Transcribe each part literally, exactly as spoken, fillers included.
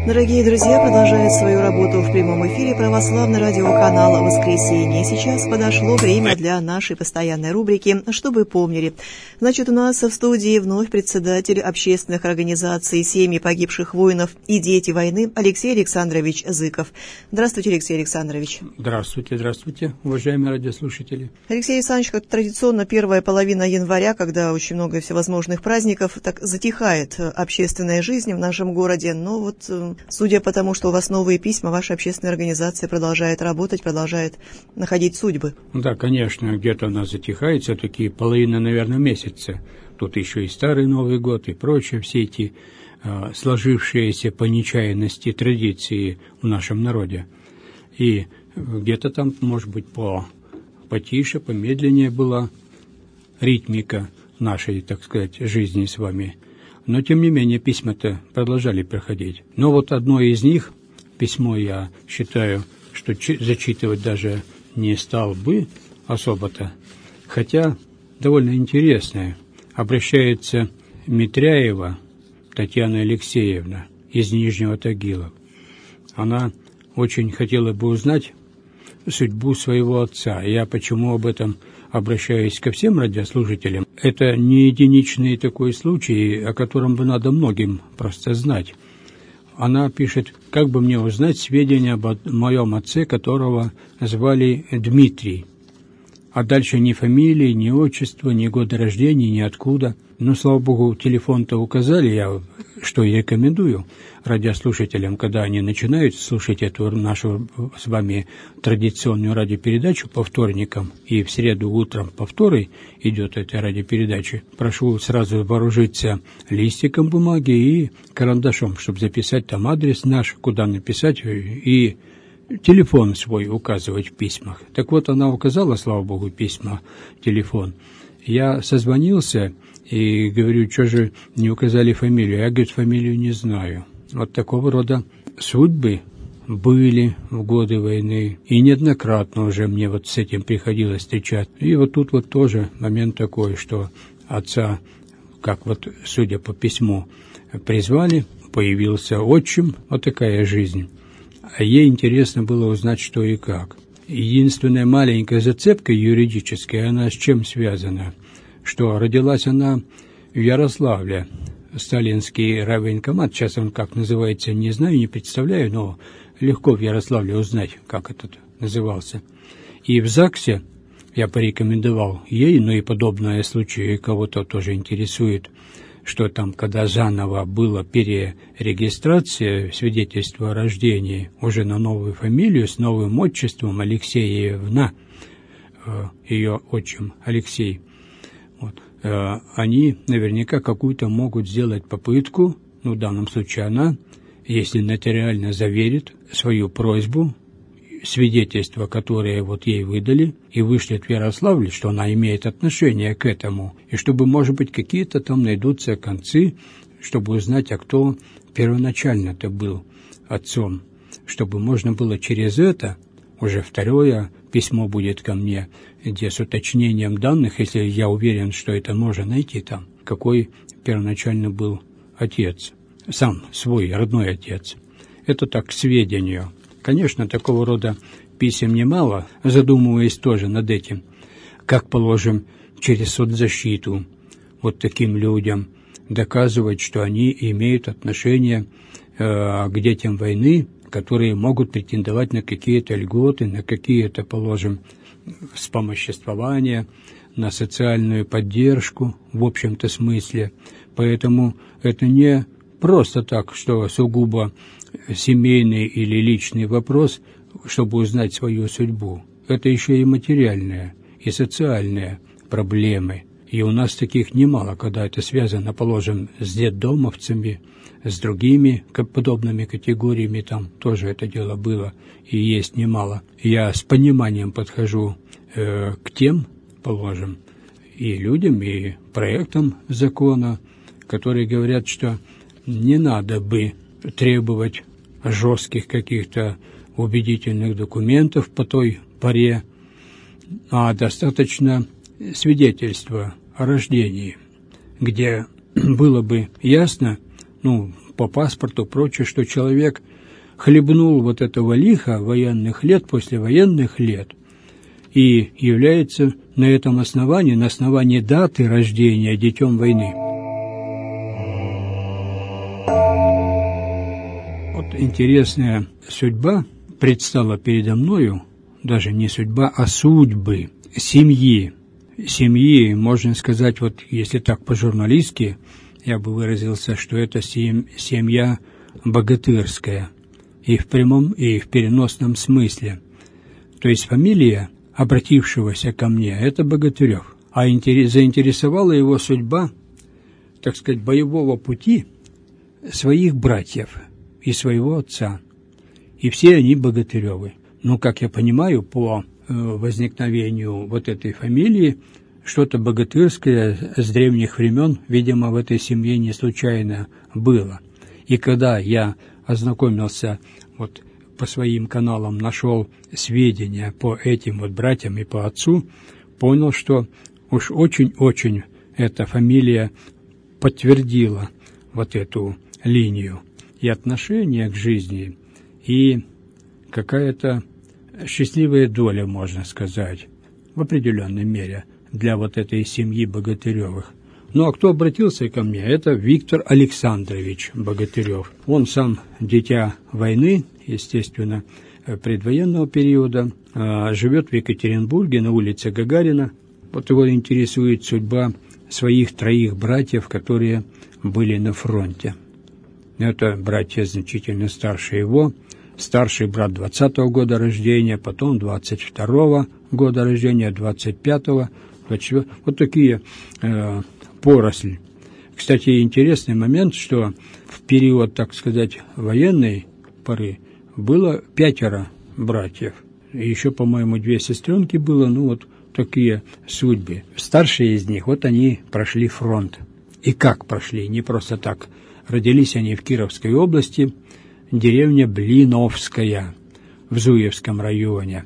Дорогие друзья, продолжает свою работу в прямом эфире православный радиоканал «Воскресенье». Сейчас подошло время для нашей постоянной рубрики «Чтобы помнили». Значит, у нас в студии вновь председатель общественных организаций «Семьи погибших воинов» и «Дети войны» Алексей Александрович Зыков. Здравствуйте, Алексей Александрович. Здравствуйте, здравствуйте, уважаемые радиослушатели. Алексей Александрович, как традиционно, первая половина января, когда очень много всевозможных праздников, так затихает общественная жизнь в нашем городе, но вот... Судя по тому, что у вас новые письма, ваша общественная организация продолжает работать, продолжает находить судьбы. Да, конечно, где-то у нас затихает, все-таки половина, наверное, месяца. Тут еще и Старый Новый год и прочее, все эти э, сложившиеся по нечаянности традиции в нашем народе. И где-то там, может быть, по, потише, помедленнее была ритмика нашей, так сказать, жизни с вами. Но, тем не менее, письма-то продолжали проходить. Но вот одно из них, письмо, я считаю, что зачитывать даже не стал бы особо-то, хотя довольно интересное. Обращается Митряева Татьяна Алексеевна из Нижнего Тагила. Она очень хотела бы узнать судьбу своего отца. Я почему об этом обращаюсь ко всем радиослушателям. Это не единичный такой случай, о котором бы надо многим просто знать. Она пишет, как бы мне узнать сведения об моем отце, которого звали Дмитрий. А дальше ни фамилии, ни отчества, ни года рождения, ни откуда. Но, слава богу, телефон-то указали, я что и рекомендую радиослушателям, когда они начинают слушать эту нашу с вами традиционную радиопередачу по вторникам, и в среду утром повторы идет эта радиопередача. Прошу сразу вооружиться листиком бумаги и карандашом, чтобы записать там адрес наш, куда написать, и телефон свой указывать в письмах. Так вот, она указала, слава богу, письма, телефон. Я созвонился и говорю, что же не указали фамилию? Я, говорит, фамилию не знаю. Вот такого рода судьбы были в годы войны. И неоднократно уже мне вот с этим приходилось встречать. И вот тут вот тоже момент такой, что отца, как вот, судя по письму, призвали, появился отчим. Вот такая жизнь. А ей интересно было узнать, что и как. Единственная маленькая зацепка юридическая, она с чем связана? Что родилась она в Ярославле, сталинский райвоенкомат, сейчас он как называется, не знаю, не представляю, но легко в Ярославле узнать, как этот назывался. И в ЗАГСе я порекомендовал ей, ну и подобное случай, кого-то тоже интересует, что там, когда заново была перерегистрация свидетельства о рождении уже на новую фамилию, с новым отчеством Алексеевна, ее отчим Алексей, вот, они наверняка какую-то могут сделать попытку, ну, в данном случае она, если нотариально заверит свою просьбу, свидетельства, которые вот ей выдали, и вышлет в Ярославль, что она имеет отношение к этому, и чтобы, может быть, какие-то там найдутся концы, чтобы узнать, а кто первоначально-то был отцом, чтобы можно было через это, уже второе письмо будет ко мне, где с уточнением данных, если я уверен, что это можно найти там, какой первоначально был отец, сам свой родной отец. Это так, к сведению. Конечно, такого рода писем немало, задумываясь тоже над этим, как, положим, через соцзащиту вот таким людям доказывать, что они имеют отношение э, к детям войны, которые могут претендовать на какие-то льготы, на какие-то, положим, вспомоществования, на социальную поддержку, в общем-то смысле. Поэтому это не просто так, что сугубо семейный или личный вопрос, чтобы узнать свою судьбу. Это еще и материальные, и социальные проблемы. И у нас таких немало, когда это связано, положим, с детдомовцами, с другими подобными категориями, там тоже это дело было и есть немало. Я с пониманием подхожу э, к тем, положим, и людям, и проектам закона, которые говорят, что не надо бы требовать жестких каких-то убедительных документов по той поре, а достаточно свидетельства о рождении, где было бы ясно, ну, по паспорту, прочее, что человек хлебнул вот этого лиха военных лет, послевоенных лет, и является на этом основании, на основании даты рождения детем войны. Вот интересная судьба предстала передо мною, даже не судьба, а судьбы семьи. Семьи, можно сказать, вот если так по-журналистски, я бы выразился, что это семья богатырская, и в прямом, и в переносном смысле. То есть фамилия обратившегося ко мне – это Богатырев. А заинтересовала его судьба, так сказать, боевого пути своих братьев и своего отца. И все они Богатыревы. Ну, как я понимаю, по возникновению вот этой фамилии, что-то богатырское с древних времен, видимо, в этой семье не случайно было. И когда я ознакомился вот по своим каналам, нашел сведения по этим вот братьям и по отцу, понял, что уж очень-очень эта фамилия подтвердила вот эту линию и отношение к жизни, и какая-то счастливая доля, можно сказать, в определенной мере для вот этой семьи Богатыревых. Ну, а кто обратился ко мне, это Виктор Александрович Богатырев. Он сам дитя войны, естественно, предвоенного периода, живет в Екатеринбурге на улице Гагарина. Вот его интересует судьба своих троих братьев, которые были на фронте. Это братья значительно старше его. Старший брат двадцатого года рождения, потом двадцать второго года рождения, двадцать пятого, двадцать четвёртого. Вот такие э, поросли. Кстати, интересный момент, что в период, так сказать, военной поры было пятеро братьев. И еще, по-моему, две сестренки было, ну вот такие судьбы. Старшие из них, вот они прошли фронт. И как прошли? Не просто так. Родились они в Кировской области, деревня Блиновская в Зуевском районе.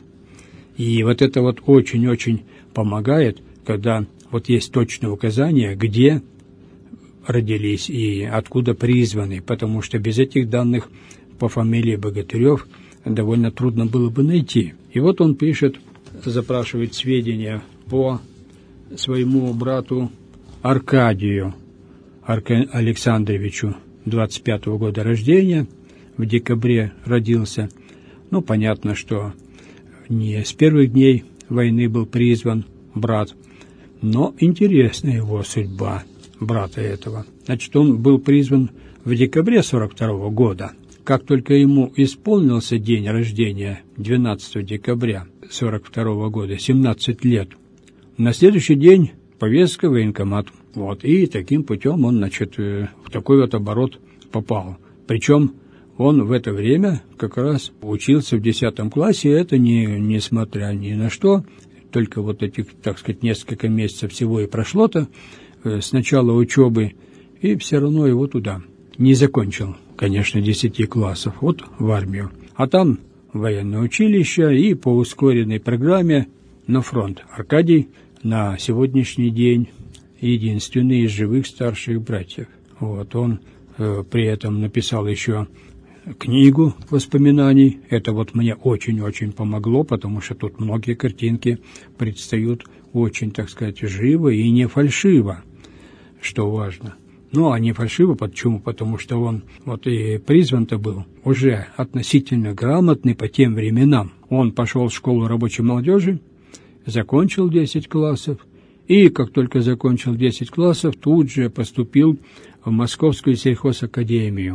И вот это вот очень-очень помогает, когда вот есть точное указание, где родились и откуда призваны, потому что без этих данных по фамилии Богатырев довольно трудно было бы найти. И вот он пишет, запрашивает сведения по своему брату Аркадию Арка... Александровичу, двадцать пятого года рождения, в декабре родился. Ну, понятно, что не с первых дней войны был призван брат, но интересна его судьба, брата этого. Значит, он был призван в декабре сорок второго года. Как только ему исполнился день рождения, двенадцатого декабря сорок второго года, семнадцать лет, на следующий день повестка в военкомат. Вот, и таким путем он, значит, в такой вот оборот попал. Причем он в это время как раз учился в десятом классе, и это не, несмотря ни на что, только вот этих, так сказать, несколько месяцев всего и прошло-то с начала учебы, и все равно его туда не закончил, конечно, десяти классов, вот в армию. А там военное училище и по ускоренной программе на фронт. Аркадий на сегодняшний день единственный из живых старших братьев. Вот, он э, при этом написал еще книгу воспоминаний. Это вот мне очень-очень помогло, потому что тут многие картинки предстают очень, так сказать, живо и не фальшиво, что важно. Ну, а не фальшиво, почему? Потому что он вот и призван-то был уже относительно грамотный по тем временам. Он пошел в школу рабочей молодежи, закончил десять классов, и как только закончил десять классов, тут же поступил в Московскую сельхозакадемию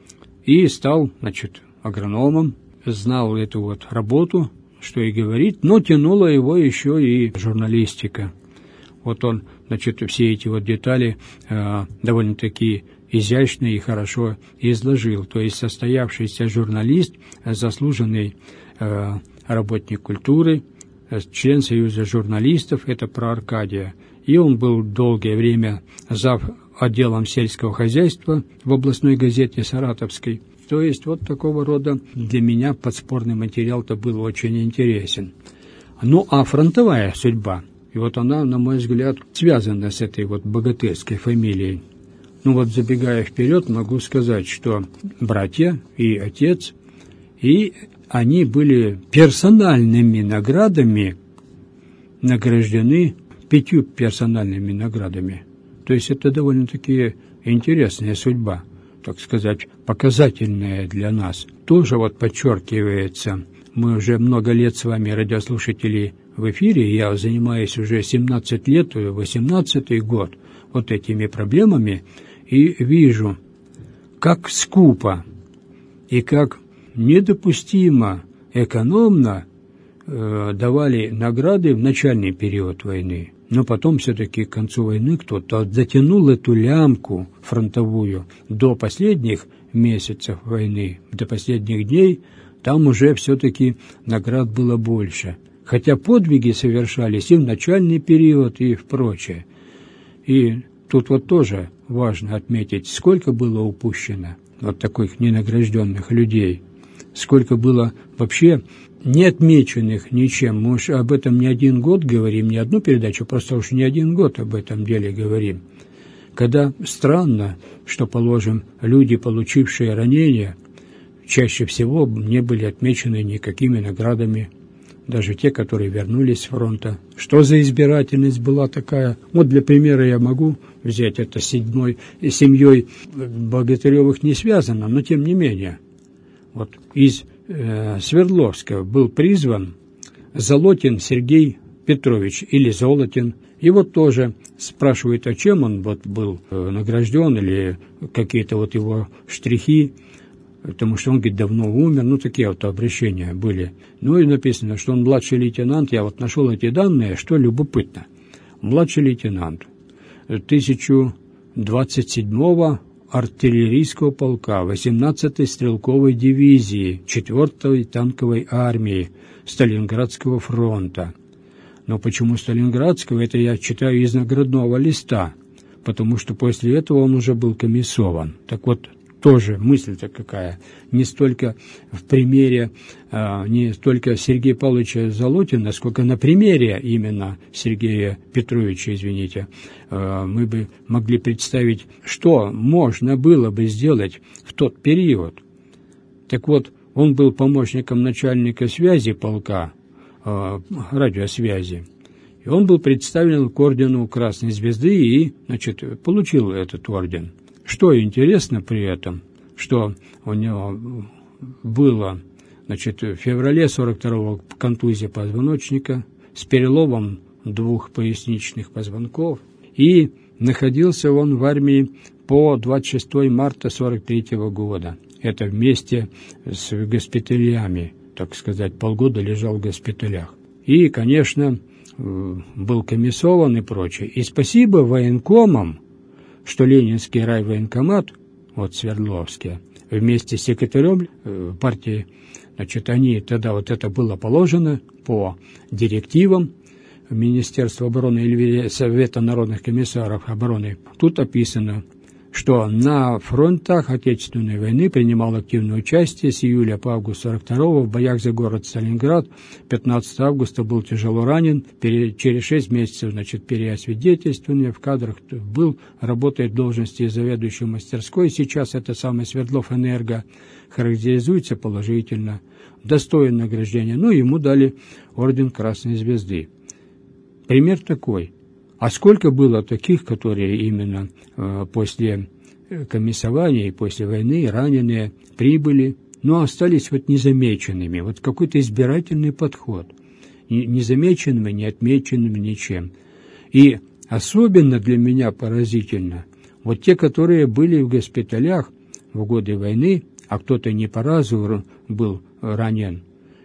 и стал, значит, агрономом, знал эту вот работу, что и говорить, но тянула его еще и журналистика. Вот он, значит, все эти вот детали э, довольно-таки изящно и хорошо изложил. То есть состоявшийся журналист, заслуженный э, работник культуры, член Союза журналистов, это про Аркадия. И он был долгое время зав. Отделом сельского хозяйства в областной газете Саратовской. То есть вот такого рода для меня подспорный материал-то был очень интересен. Ну, а фронтовая судьба, и вот она, на мой взгляд, связана с этой вот богатырской фамилией. Ну вот, забегая вперед, могу сказать, что братья и отец, и они были персональными наградами награждены, пятью персональными наградами. То есть это довольно-таки интересная судьба, так сказать, показательная для нас. Тоже вот подчеркивается, мы уже много лет с вами, радиослушатели, в эфире, я занимаюсь уже семнадцать лет, восемнадцатый год, вот этими проблемами, и вижу, как скупо и как недопустимо экономно э, давали награды в начальный период войны. Но потом все-таки к концу войны кто-то затянул эту лямку фронтовую до последних месяцев войны, до последних дней, там уже все-таки наград было больше. Хотя подвиги совершались и в начальный период, и в прочее. И тут вот тоже важно отметить, сколько было упущено вот таких ненагражденных людей, сколько было вообще не отмеченных ничем. Мы уж об этом не один год говорим, не одну передачу, просто уж не один год об этом деле говорим. Когда странно, что, положим, люди, получившие ранения, чаще всего не были отмечены никакими наградами, даже те, которые вернулись с фронта. Что за избирательность была такая? Вот для примера я могу взять это с седьмой семьей Богатыревых не связано, но тем не менее. Вот из э, Свердловска был призван Золотин Сергей Петрович или Золотин. И вот тоже спрашивают, о чем он вот был э, награжден или какие-то вот его штрихи. Потому что он, говорит, давно умер, ну, такие вот обращения были. Ну, и написано, что он младший лейтенант, я вот нашел эти данные, что любопытно. Младший лейтенант тысяча двадцать седьмого артиллерийского полка восемнадцатой стрелковой дивизии четвёртой танковой армии Сталинградского фронта. Но почему Сталинградского, это я читаю из наградного листа, потому что после этого он уже был комиссован. Так вот, тоже мысль-то какая, не столько в примере, а, не столько Сергея Павловича Золотина, сколько на примере именно Сергея Петровича, извините, а, мы бы могли представить, что можно было бы сделать в тот период. Так вот, он был помощником начальника связи полка, а, радиосвязи, и он был представлен к ордену Красной Звезды и, значит, получил этот орден. Что интересно при этом, что у него было, значит, в феврале сорок второго контузия позвоночника с переломом двух поясничных позвонков, и находился он в армии по двадцать шестого марта сорок третьего года. Это вместе с госпиталями, так сказать, полгода лежал в госпиталях. И, конечно, был комиссован и прочее. И спасибо военкомам, что Ленинский райвоенкомат, вот Свердловске, вместе с секретарем партии, значит, они тогда вот это было положено по директивам Министерства обороны или Совета народных комиссаров обороны. Тут описано, что на фронтах Отечественной войны принимал активное участие с июля по август сорок второго в боях за город Сталинград. пятнадцатого августа был тяжело ранен. Через шесть месяцев, значит, переосвидетельствование в кадрах был, работает в должности заведующего мастерской. Сейчас это самый Свердлов-Энерго характеризуется положительно, достоин награждения. Ну, ему дали орден Красной Звезды. Пример такой. А сколько было таких, которые именно э, после комиссования и после войны раненые прибыли, но остались вот незамеченными. Вот какой-то избирательный подход. Незамеченными, не отмеченными ничем. И особенно для меня поразительно, вот те, которые были в госпиталях в годы войны, а кто-то не по разу был ранен,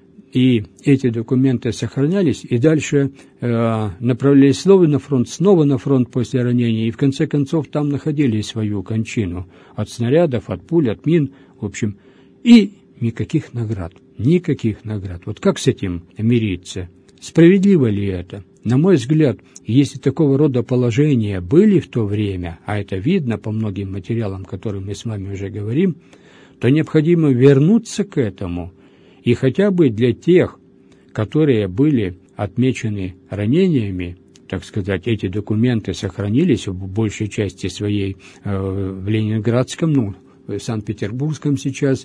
и эти документы сохранялись, и дальше э, направлялись снова на фронт, снова на фронт после ранения, и в конце концов там находили свою кончину от снарядов, от пуль, от мин, в общем, и никаких наград, никаких наград. Вот как с этим мириться? Справедливо ли это? На мой взгляд, если такого рода положения были в то время, а это видно по многим материалам, о которых мы с вами уже говорим, то необходимо вернуться к этому. И хотя бы для тех, которые были отмечены ранениями, так сказать, эти документы сохранились в большей части своей в Ленинградском, ну, в Санкт-Петербургском сейчас,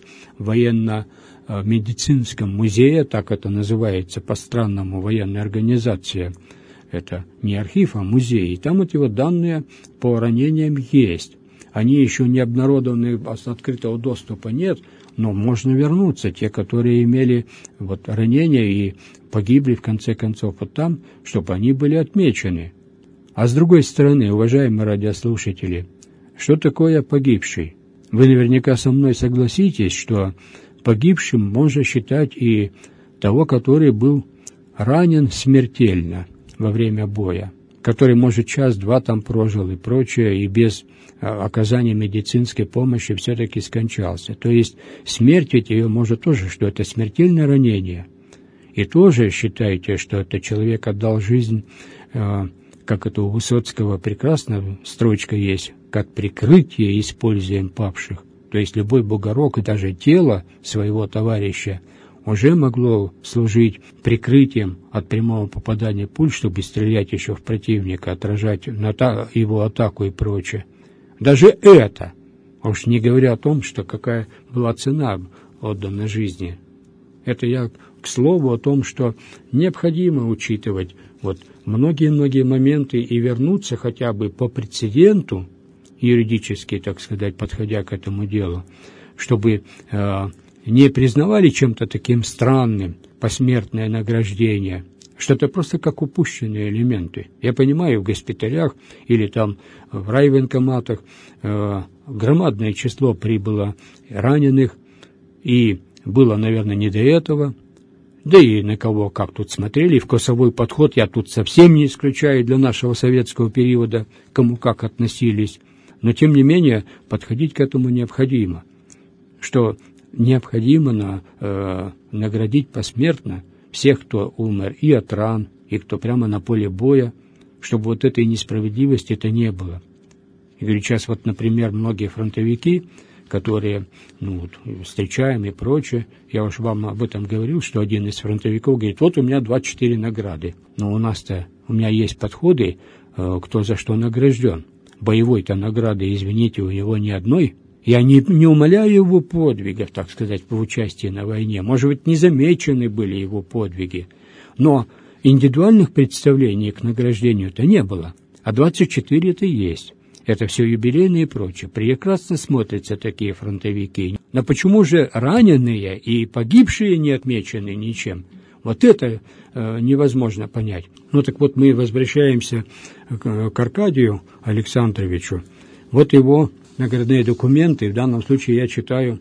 военно-медицинском музее, так это называется по-странному, военная организация. Это не архив, а музей. И там эти вот данные по ранениям есть. Они еще не обнародованы, открытого доступа нет, но можно вернуться. Те, которые имели вот ранения и погибли в конце концов вот там, чтобы они были отмечены. А с другой стороны, уважаемые радиослушатели, что такое погибший? Вы наверняка со мной согласитесь, что погибшим можно считать и того, который был ранен смертельно во время боя, который, может, час-два там прожил и прочее, и без оказания медицинской помощи все-таки скончался. То есть смерть ведь ее может тоже, что это смертельное ранение. И тоже считаете, что этот человек отдал жизнь, как это у Высоцкого прекрасно строчка есть, как прикрытие используем павших. То есть любой бугорок и даже тело своего товарища уже могло служить прикрытием от прямого попадания пуль, чтобы стрелять еще в противника, отражать его атаку и прочее. Даже это, уж не говоря о том, что какая была цена отданной жизни. Это я к слову о том, что необходимо учитывать вот многие-многие моменты и вернуться хотя бы по прецеденту, юридически, так сказать, подходя к этому делу, чтобы э, не признавали чем-то таким странным посмертное награждение, что это просто как упущенные элементы. Я понимаю, в госпиталях или там в райвоенкоматах э, громадное число прибыло раненых, и было, наверное, не до этого. Да и на кого как тут смотрели, вкусовой подход я тут совсем не исключаю для нашего советского периода, кому как относились. Но, тем не менее, подходить к этому необходимо. Что необходимо на, э, наградить посмертно всех, кто умер и от ран, и кто прямо на поле боя, чтобы вот этой несправедливости-то не было. И говорю, сейчас вот, например, многие фронтовики, которые, ну, вот, встречаем и прочее, я уж вам об этом говорил, что один из фронтовиков говорит, вот у меня двадцать четыре награды, но у нас-то, у меня есть подходы, э, кто за что награжден. Боевой-то награды, извините, у него ни одной. Я не, не умаляю его подвигов, так сказать, по участии на войне. Может быть, не замечены были его подвиги. Но индивидуальных представлений к награждению-то не было. А двадцать четыре это есть. Это все юбилейные и прочее. Прекрасно смотрятся такие фронтовики. Но почему же раненые и погибшие не отмечены ничем? Вот это э, невозможно понять. Ну так вот мы возвращаемся к, к Аркадию Александровичу. Вот его наградные документы. В данном случае я читаю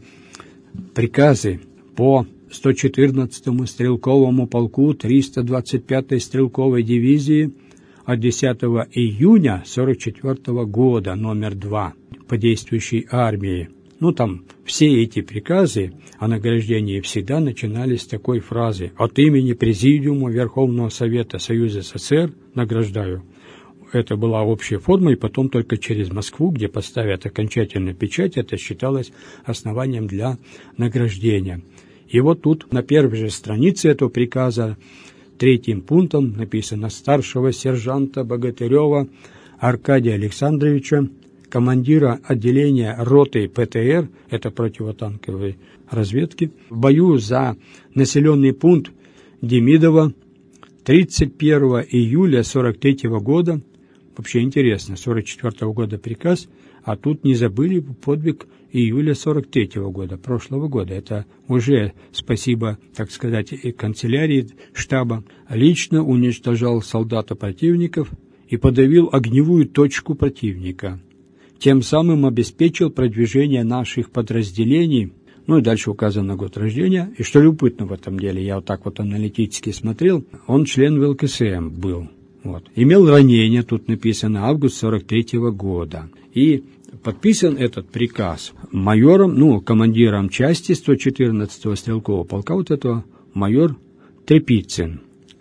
приказы по сто четырнадцатому стрелковому полку триста двадцать пятой стрелковой дивизии от десятого июня сорок четвёртого года, номер два, по действующей армии. Ну, там все эти приказы о награждении всегда начинались с такой фразы: «От имени Президиума Верховного Совета Союза СССР награждаю». Это была общая форма, и потом только через Москву, где поставят окончательную печать, это считалось основанием для награждения. И вот тут на первой же странице этого приказа третьим пунктом написано: старшего сержанта Богатырева Аркадия Александровича, командира отделения роты ПТР, это противотанковой разведки, в бою за населенный пункт Демидово тридцать первого июля сорок третьего года. Вообще интересно, сорок четвёртого года приказ, а тут не забыли подвиг июля сорок третьего года, прошлого года. Это уже спасибо, так сказать, и канцелярии штаба. Лично уничтожал солдата противников и подавил огневую точку противника. Тем самым обеспечил продвижение наших подразделений. Ну и дальше указан год рождения. И что любопытно в этом деле, я вот так вот аналитически смотрел, он член ВЛКСМ был. Вот. Имел ранение, тут написано, август сорок третьего года. И подписан этот приказ майором, ну, командиром части сто четырнадцатого стрелкового полка, вот этого майор Трепицын.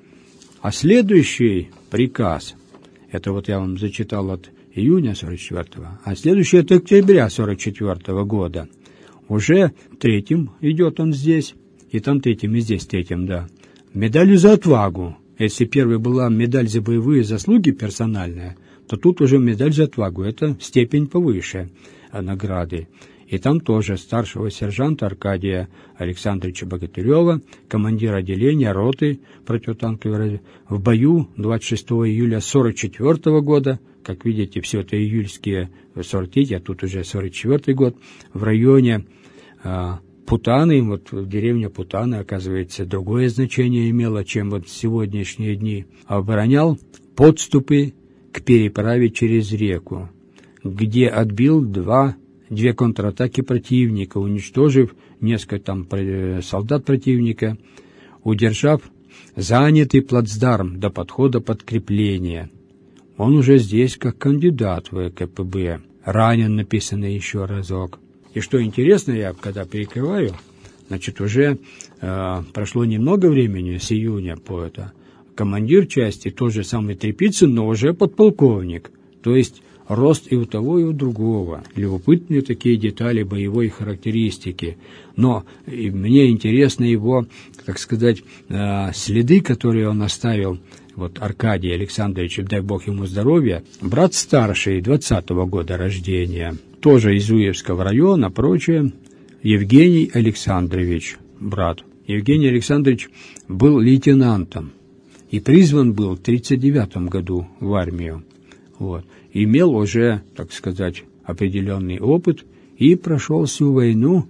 А следующий приказ, это вот я вам зачитал от июня сорок четвёртого, а следующий от октября сорок четвёртого года. Уже третьим идет он здесь, и там третьим, и здесь третьим, да. Медалью за отвагу Если первой была медаль за боевые заслуги персональная, то тут уже медаль за отвагу. Это степень повыше награды. И там тоже старшего сержанта Аркадия Александровича Богатырева, командира отделения роты противотанковой в бою двадцать шестого июля сорок четвёртого года, как видите, все это июльские сорок третий, а тут уже сорок четвёртый год, в районе а, Путаны, вот деревня Путаны, оказывается, другое значение имела, чем вот сегодняшние дни, оборонял подступы к переправе через реку, где отбил два Две контратаки противника, уничтожив несколько там солдат противника, удержав занятый плацдарм до подхода подкрепления. Он уже здесь как кандидат в ВКПБ. Ранен, написано еще разок. И что интересно, я когда перекрываю, значит, уже э, прошло немного времени, с июня по это, командир части, тот же самый Трепицын, но уже подполковник, то есть рост и у того, и у другого. Любопытные такие детали боевой характеристики. Но и мне интересны его, так сказать, следы, которые он оставил, вот Аркадий Александрович, дай Бог ему здоровья, брат старший, двадцатого года рождения, тоже из Уевского района, прочее, Евгений Александрович, брат. Евгений Александрович был лейтенантом и призван был в тридцать девятом году в армию. Вот. Имел уже, так сказать, определенный опыт и прошел всю войну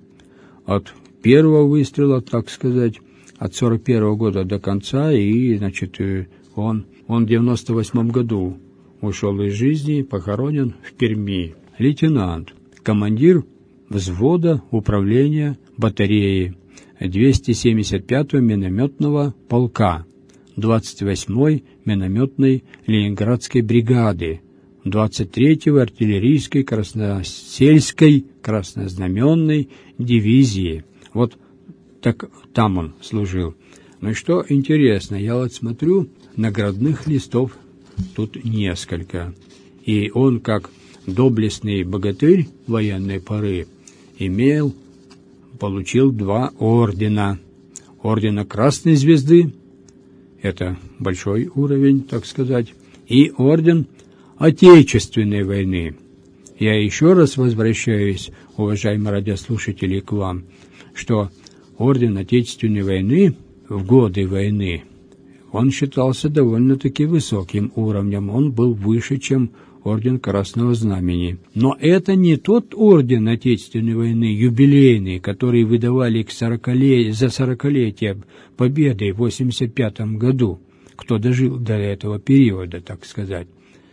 от первого выстрела, так сказать, от сорок первого года до конца, и, значит, он, он в девяносто восьмом году ушел из жизни, похоронен в Перми. Лейтенант, командир взвода управления батареи двести семьдесят пятого минометного полка, двадцать восьмой минометной Ленинградской бригады, двадцать третьего артиллерийской красносельской краснознаменной дивизии. Вот так там он служил. Ну и что интересно, я вот смотрю, наградных листов тут несколько. И он, как доблестный богатырь военной поры, имел, получил два ордена. Ордена Красной Звезды, это большой уровень, так сказать, и орден Отечественной войны. Я еще раз возвращаюсь, уважаемые радиослушатели, к вам, что орден Отечественной войны в годы войны, он считался довольно-таки высоким уровнем, он был выше, чем орден Красного Знамени. Но это не тот орден Отечественной войны, юбилейный, который выдавали к сорокалетию, за сорокалетие Победы в восемьдесят пятом году, кто дожил до этого периода, так сказать.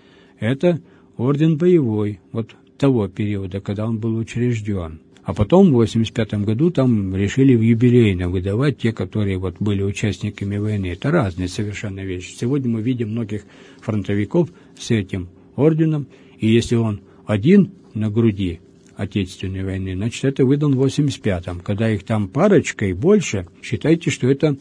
Это орден боевой, вот того периода, когда он был учрежден. А потом в восемьдесят пятом году там решили в юбилейно выдавать те, которые вот были участниками войны. Это разные совершенно вещи. Сегодня мы видим многих фронтовиков с этим орденом, и если он один на груди Отечественной войны, значит, это выдан в восемьдесят пятом. Когда их там парочка и больше, считайте, что это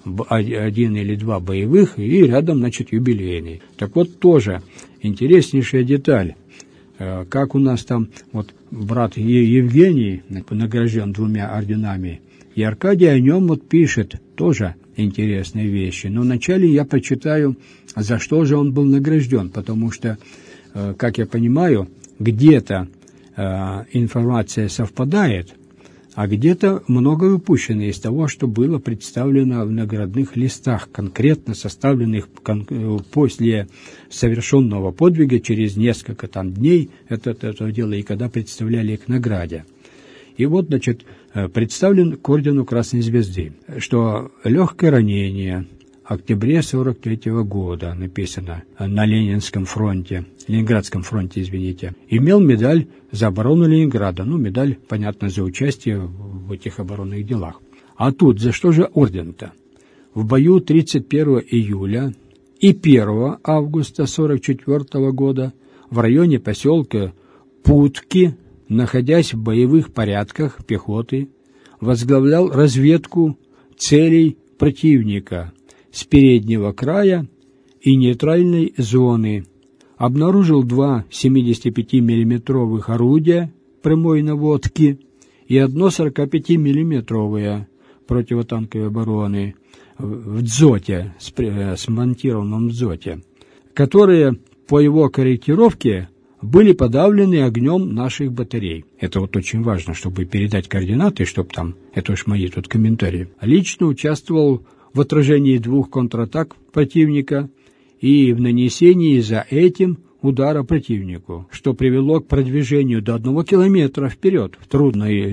один или два боевых, и рядом, значит, юбилейный. Так вот, тоже интереснейшая деталь. Как у нас там, вот, брат Евгений награжден двумя орденами, и Аркадий о нем вот пишет тоже интересные вещи. Но вначале я почитаю, за что же он был награжден, потому что, как я понимаю, где-то информация совпадает, а где-то много упущено из того, что было представлено в наградных листах, конкретно составленных после совершенного подвига, через несколько там дней это, это дело, и когда представляли к награде. И вот, значит, представлен к ордену Красной Звезды, что легкое ранение, октябре сорок третьего года, написано на Ленинском фронте, Ленинградском фронте, извините, имел медаль за оборону Ленинграда. Ну, медаль, понятно, за участие в этих оборонных делах. А тут за что же орден-то? В бою тридцать первого июля и первого августа сорок четвёртого года в районе поселка Путки, находясь в боевых порядках пехоты, возглавлял разведку целей противника с переднего края и нейтральной зоны, обнаружил два семидесятипятимиллиметровых орудия прямой наводки и одно сорокапятимиллиметровое противотанковой обороны, в дзоте, смонтированном дзоте, которые по его корректировке были подавлены огнем наших батарей. Это вот очень важно, чтобы передать координаты, чтобы там, это уж мои тут комментарии. Лично участвовал в отражении двух контратак противника и в нанесении за этим удара противнику, что привело к продвижению до одного километра вперед в трудной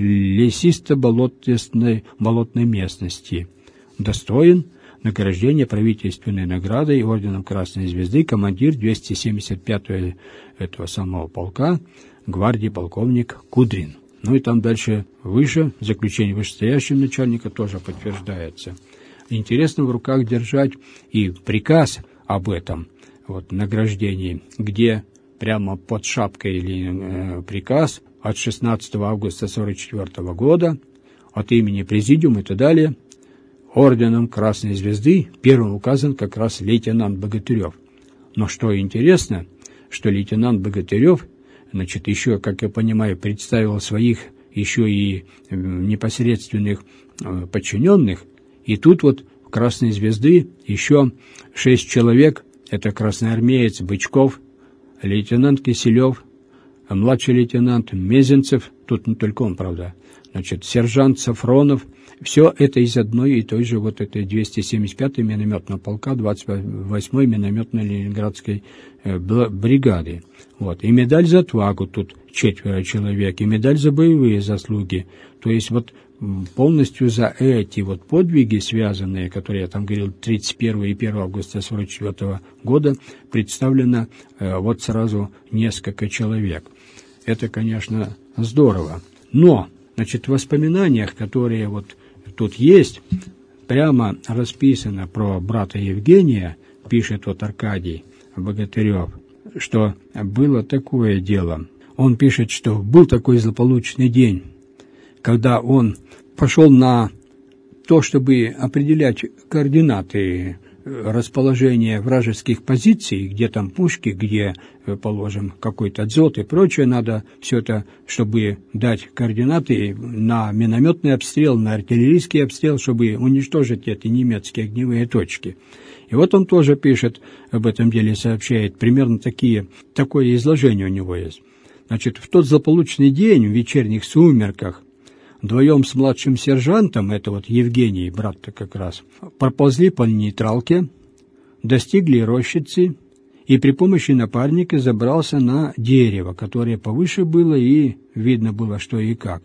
лесисто-болотной болотной местности. Достоин награждения правительственной наградой орденом Красной Звезды командир двести семьдесят пятого этого самого полка гвардии полковник Кудрин. Ну и там дальше выше, заключение вышестоящего начальника тоже подтверждается. Интересно в руках держать и приказ об этом вот, награждении, где прямо под шапкой или э, приказ от шестнадцатого августа сорок четвёртого года от имени Президиума и так далее орденом Красной Звезды первым указан как раз лейтенант Богатырев. Но что интересно, что лейтенант Богатырев, значит, еще, как я понимаю, представил своих еще и непосредственных э, подчиненных, и тут вот Красной Звезды еще шесть человек, это красноармеец Бычков, лейтенант Киселев, младший лейтенант Мезенцев, тут не только он, правда, значит, сержант Сафронов, все это из одной и той же вот этой двести семьдесят пятой минометного полка двадцать восьмой минометной Ленинградской э, бригады. Вот. И медаль за отвагу тут четверо человек, и медаль за боевые заслуги. То есть вот полностью за эти вот подвиги, связанные, которые я там говорил, тридцать первого и первого августа сорок четвёртого года, представлено э, вот сразу несколько человек. Это, конечно, здорово. Но, значит, в воспоминаниях, которые вот тут есть, прямо расписано про брата Евгения, пишет вот Аркадий Богатырев, что было такое дело. Он пишет, что был такой злополучный день, когда он пошел на то, чтобы определять координаты расположения вражеских позиций, где там пушки, где, положим, какой-то дзот и прочее, надо все это, чтобы дать координаты на минометный обстрел, на артиллерийский обстрел, чтобы уничтожить эти немецкие огневые точки. И вот он тоже пишет, об этом деле сообщает, примерно такие, такое изложение у него есть. Значит, в тот злополучный день, в вечерних сумерках, вдвоем с младшим сержантом, это вот Евгений, брат-то как раз, проползли по нейтралке, достигли рощицы и при помощи напарника забрался на дерево, которое повыше было и видно было, что и как.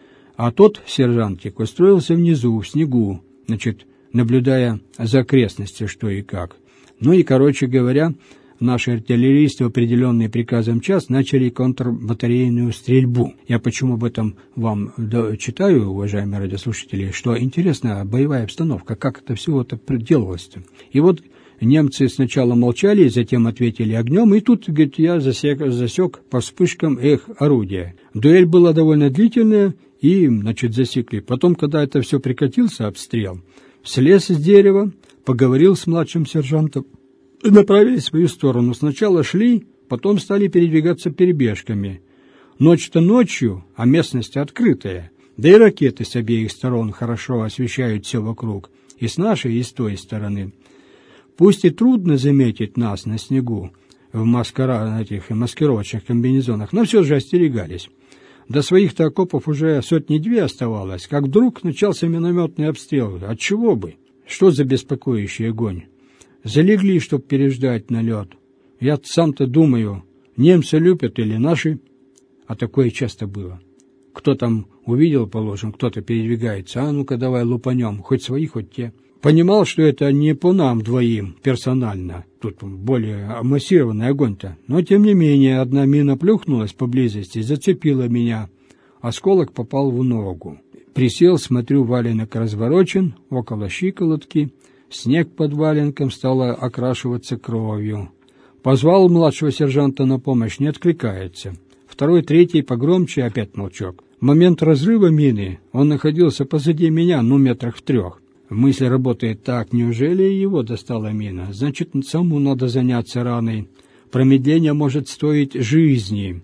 А тот сержантик устроился внизу, в снегу, значит, наблюдая за окрестностью, что и как. Ну и, короче говоря, наши артиллеристы, определенные приказом час, начали контрбатарейную стрельбу. Я почему об этом вам читаю, уважаемые радиослушатели, что интересна боевая обстановка, как это все это делалось-то. И вот немцы сначала молчали, затем ответили огнем, и тут, говорит, я засек, засек по вспышкам их орудия. Дуэль была довольно длительная, и, значит, засекли. Потом, когда это все прекратился, обстрел, слез с дерева, поговорил с младшим сержантом, направились в свою сторону. Сначала шли, потом стали передвигаться перебежками. Ночь-то ночью, а местность открытая. Да и ракеты с обеих сторон хорошо освещают все вокруг. И с нашей, и с той стороны. Пусть и трудно заметить нас на снегу, в маскара, этих маскировочных комбинезонах, но все же остерегались. До своих-то окопов уже сотни-две оставалось, как вдруг начался минометный обстрел. Отчего бы? Что за беспокоящий огонь? Залегли, чтоб переждать налет. Я сам-то думаю, немцы любят или наши, а такое часто было. Кто там увидел, положим, кто-то передвигается, а ну-ка давай лупанем, хоть свои, хоть те. Понимал, что это не по нам двоим персонально, тут более массированный огонь-то, но тем не менее одна мина плюхнулась поблизости, зацепила меня, осколок попал в ногу. Присел, смотрю, валенок разворочен, около щиколотки. Снег под валенком стал окрашиваться кровью. Позвал младшего сержанта на помощь, не откликается. Второй, третий, погромче, опять молчок. В момент разрыва мины он находился позади меня, ну, метрах в трех. Мысль работает так, неужели его достала мина? Значит, самому надо заняться раной. Промедление может стоить жизни.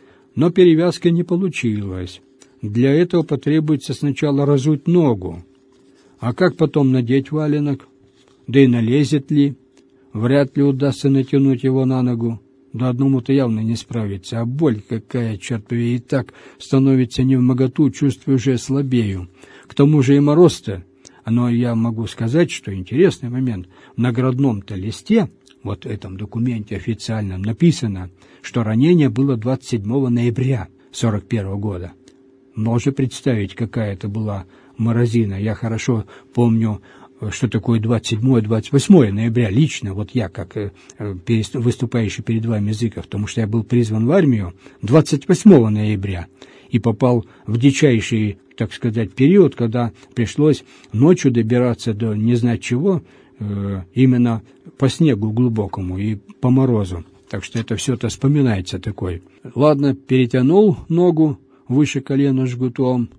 Но перевязка не получилась. Для этого потребуется сначала разуть ногу. А как потом надеть валенок? Да и налезет ли? Вряд ли удастся натянуть его на ногу. Да одному-то явно не справиться. А боль какая, черт побери, и так становится невмоготу, чувствую, уже слабею. К тому же и мороз-то. Но я могу сказать, что интересный момент. В наградном-то листе, вот в этом документе официальном, написано, что ранение было двадцать седьмого ноября сорок первого года. Можно представить, какая это была морозина. Я хорошо помню, что такое двадцать седьмое — двадцать восьмое ноября, лично, вот я, как э, выступающий перед вами Зыков, потому что я был призван в армию двадцать восьмого ноября и попал в дичайший, так сказать, период, когда пришлось ночью добираться до не знать чего, э, именно по снегу глубокому и по морозу. Так что это все-то вспоминается такой. Ладно, перетянул ногу выше колена жгутом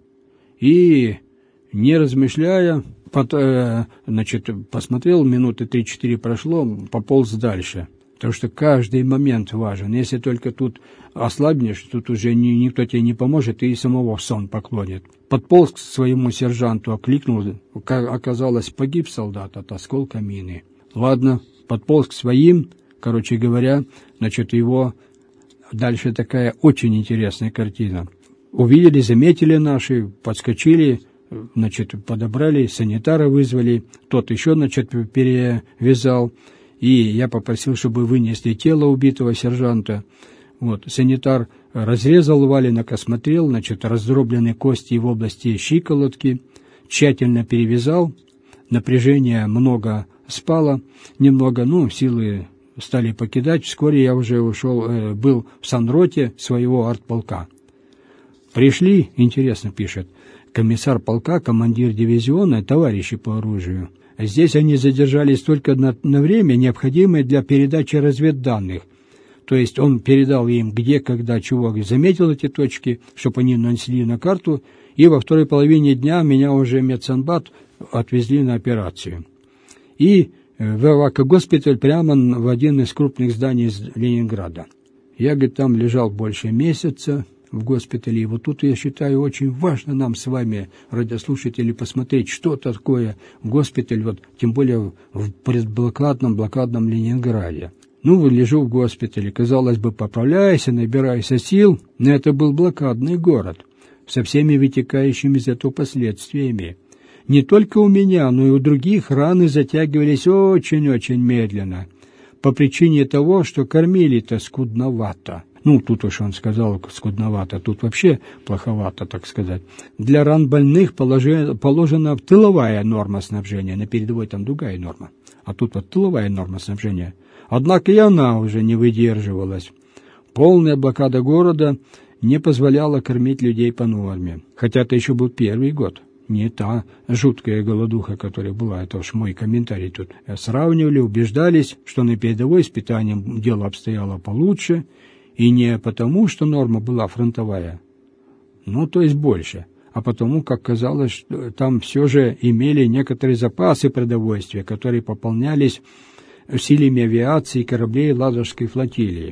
и, не размышляя, Под, э, значит, посмотрел, минуты три-четыре прошло, пополз дальше. Потому что каждый момент важен. Если только тут ослабнешь, тут уже ни, никто тебе не поможет, и самого в сон поклонит. Подполз к своему сержанту, окликнул. Оказалось, погиб солдат от осколка мины. Ладно, подполз к своим, короче говоря, значит, его... Дальше такая очень интересная картина. Увидели, заметили наши, подскочили... Значит, подобрали, санитара вызвали, тот еще, значит, перевязал, и я попросил, чтобы вынесли тело убитого сержанта. Вот, санитар разрезал валенок, осмотрел, значит, раздробленные кости в области щиколотки, тщательно перевязал, напряжение много спало, немного, ну, силы стали покидать, вскоре я уже ушел, э, был в санроте своего артполка. Пришли, интересно пишет, комиссар полка, командир дивизиона, товарищи по оружию. Здесь они задержались только на, на время, необходимое для передачи разведданных. То есть он передал им, где, когда, чего, заметил эти точки, чтобы они нанесли на карту, и во второй половине дня меня уже медсанбат отвезли на операцию. И в эвакогоспиталь прямо в один из крупных зданий Ленинграда. Я, говорит, там лежал больше месяца в госпитале. И вот тут, я считаю, очень важно нам с вами, радиослушатели, посмотреть, что такое госпиталь, вот, тем более в предблокадном, блокадном Ленинграде. Ну, лежу в госпитале, казалось бы, поправляйся, набирайся сил, но это был блокадный город, со всеми вытекающими из этого последствиями. Не только у меня, но и у других раны затягивались очень-очень медленно, по причине того, что кормили-то скудновато. Ну, тут уж он сказал скудновато, тут вообще плоховато, так сказать. Для ран больных положи, положена тыловая норма снабжения, на передовой там другая норма, а тут вот тыловая норма снабжения. Однако и она уже не выдерживалась. Полная блокада города не позволяла кормить людей по норме. Хотя это еще был первый год, не та жуткая голодуха, которая была, это уж мой комментарий тут. Сравнивали, убеждались, что на передовой с питанием дело обстояло получше, и не потому, что норма была фронтовая, ну, то есть больше, а потому, как казалось, что там все же имели некоторые запасы продовольствия, которые пополнялись силами авиации кораблей Ладожской флотилии.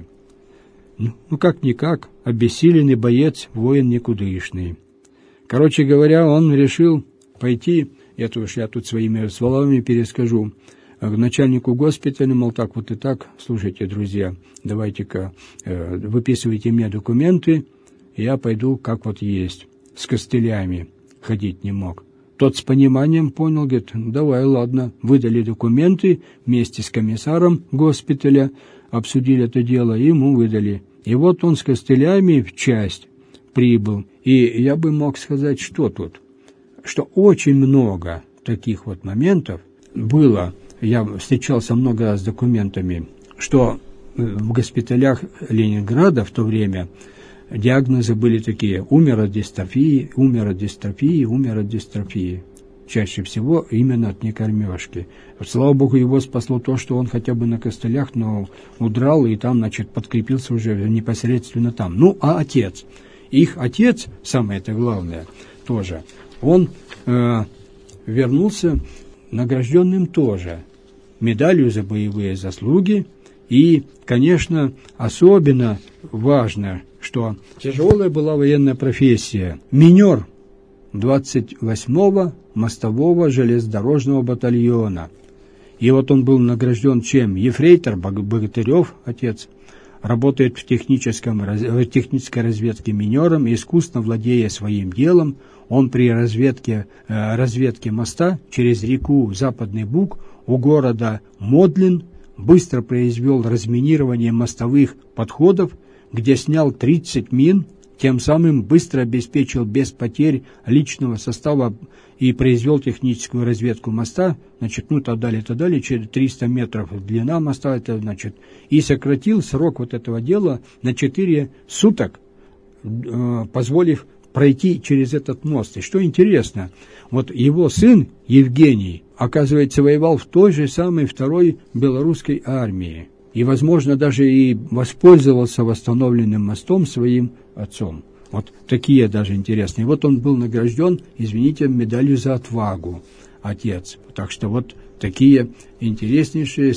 Ну, ну как-никак, обессиленный боец, воин никудышный. Короче говоря, он решил пойти, это уж я тут своими словами перескажу, к начальнику госпиталя, мол, так вот и так, слушайте, друзья, давайте-ка э, выписывайте мне документы, я пойду как вот есть, с костылями, ходить не мог. Тот с пониманием понял, говорит, давай, ладно, выдали документы вместе с комиссаром госпиталя, обсудили это дело, и ему выдали. И вот он с костылями в часть прибыл, и я бы мог сказать, что тут, что очень много таких вот моментов было. Я встречался много раз с документами, что в госпиталях Ленинграда в то время диагнозы были такие: умер от дистрофии, умер от дистрофии, умер от дистрофии. Чаще всего именно от некормежки. Слава Богу, его спасло то, что он хотя бы на костылях, но удрал и там, значит, подкрепился уже непосредственно там. Ну, а отец? Их отец, самое это главное, тоже, он э, вернулся награжденным тоже медалью за боевые заслуги. И, конечно, особенно важно, что тяжелая была военная профессия. Минер, двадцать восьмого мостового железнодорожного батальона. И вот он был награжден чем? Ефрейтор Богатырев, отец, работает в, техническом, в технической разведке минером, искусно владея своим делом. Он при разведке, э, разведке моста через реку Западный Буг у города Модлин быстро произвел разминирование мостовых подходов, где снял тридцать мин, тем самым быстро обеспечил без потерь личного состава и произвел техническую разведку моста, значит, ну, так далее, так далее, через триста метров длина моста, это, значит, и сократил срок вот этого дела на четыре суток, э, позволив пройти через этот мост. И что интересно, вот его сын Евгений, оказывается, воевал в той же самой второй белорусской армии. И, возможно, даже и воспользовался восстановленным мостом своим отцом. Вот такие даже интересные. Вот он был награжден, извините, медалью за отвагу, отец. Так что вот такие интереснейшие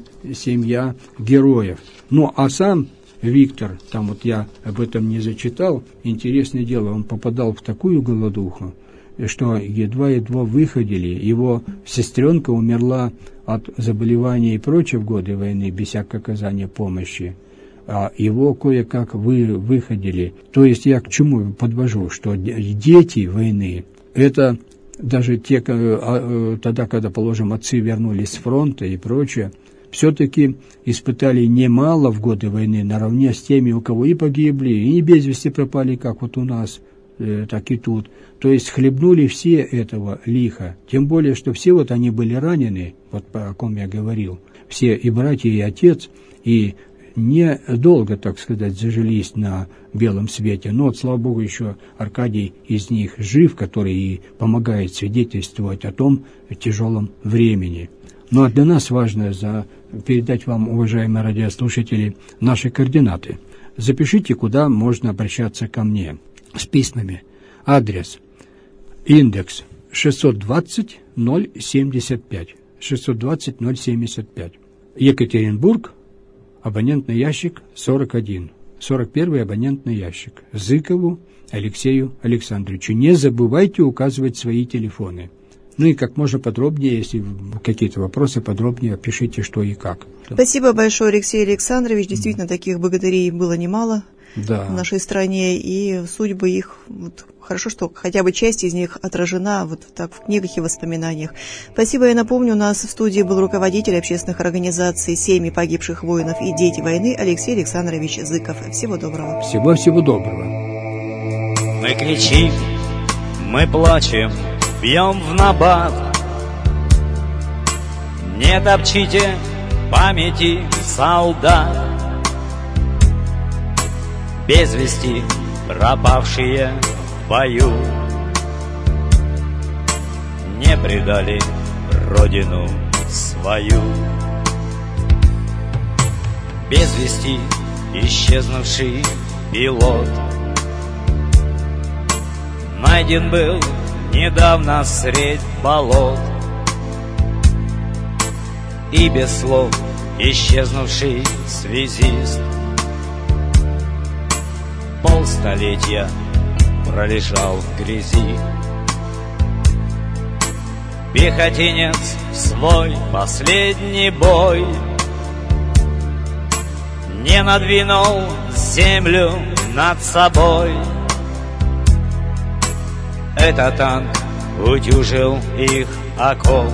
семья героев. Ну, а сам Виктор, там вот я об этом не зачитал, интересное дело, он попадал в такую голодуху, что едва-едва выходили. Его сестренка умерла от заболеваний и прочее в годы войны, без всякого оказания помощи. А его кое-как вы, выходили. То есть я к чему подвожу, что дети войны, это даже те, тогда, когда, положим, отцы вернулись с фронта и прочее, все-таки испытали немало в годы войны наравне с теми, у кого и погибли, и без вести пропали, как вот у нас, э, так и тут. То есть хлебнули все этого лиха. Тем более, что все вот они были ранены, вот о ком я говорил, все и братья, и отец, и недолго, так сказать, зажились на белом свете. Но, вот, слава Богу, еще Аркадий из них жив, который и помогает свидетельствовать о том тяжелом времени. Ну, а для нас важно за, передать вам, уважаемые радиослушатели, наши координаты. Запишите, куда можно обращаться ко мне с письмами. Адрес: индекс шестьсот двадцать ноль семьдесят пять. шестьсот двадцать ноль семьдесят пять. Екатеринбург, абонентный ящик сорок один. сорок первый абонентный ящик. Зыкову Алексею Александровичу. Не забывайте указывать свои телефоны. Ну и как можно подробнее, если какие-то вопросы, подробнее пишите, что и как. Спасибо большое, Алексей Александрович. Действительно, mm. таких богатырей было немало да. в нашей стране, и судьбы их, вот, хорошо, что хотя бы часть из них отражена вот так в книгах и воспоминаниях. Спасибо, я напомню, у нас в студии был руководитель общественных организаций «Семьи погибших воинов» и «Дети войны» Алексей Александрович Зыков. Всего доброго. Всего-всего доброго. Мы кричим, мы плачем, бьем в набат. Не топчите памяти солдат, без вести пропавшие в бою, не предали родину свою. Без вести исчезнувший пилот найден был недавно средь болот, и без слов исчезнувший связист полстолетия пролежал в грязи. Пехотинец в свой последний бой не надвинул землю над собой. Этот танк утюжил их окоп.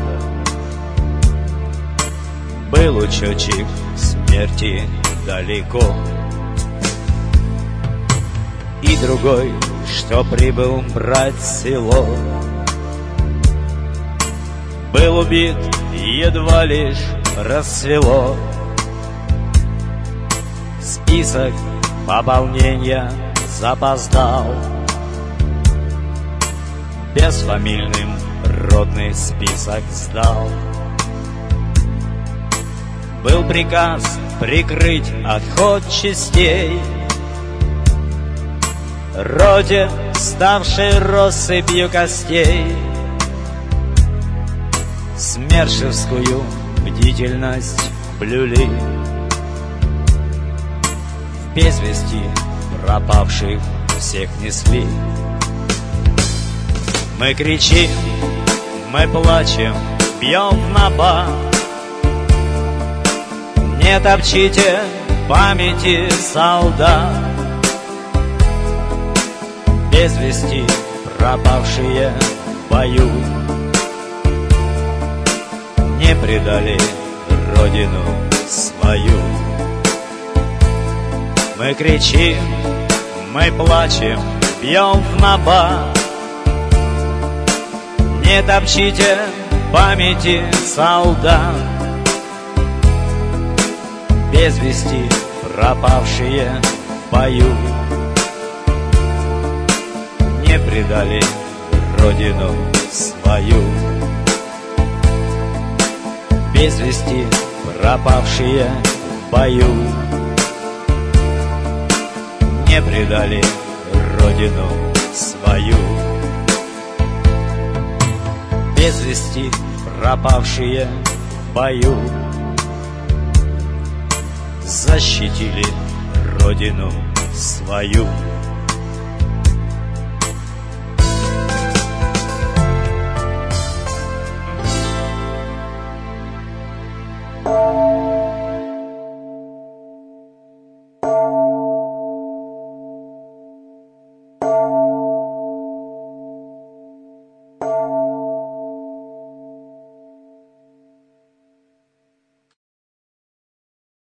Был учетчик смерти далеко. И другой, что прибыл брать село, был убит, едва лишь рассвело. Список пополнения запоздал, безфамильным родный список сдал. Был приказ прикрыть отход частей, роте, ставшей россыпью костей. Смершевскую бдительность блюли, в без вести пропавших всех несли. Мы кричим, мы плачем, бьем в набат. Не топчите памяти солдат, без вести пропавшие в бою, не предали родину свою. Мы кричим, мы плачем, бьем в набат. Не топчите памяти солдат, без вести пропавшие в бою, не предали родину свою. Без вести пропавшие в бою, не предали родину свою. Без вести пропавшие в бою, защитили родину свою.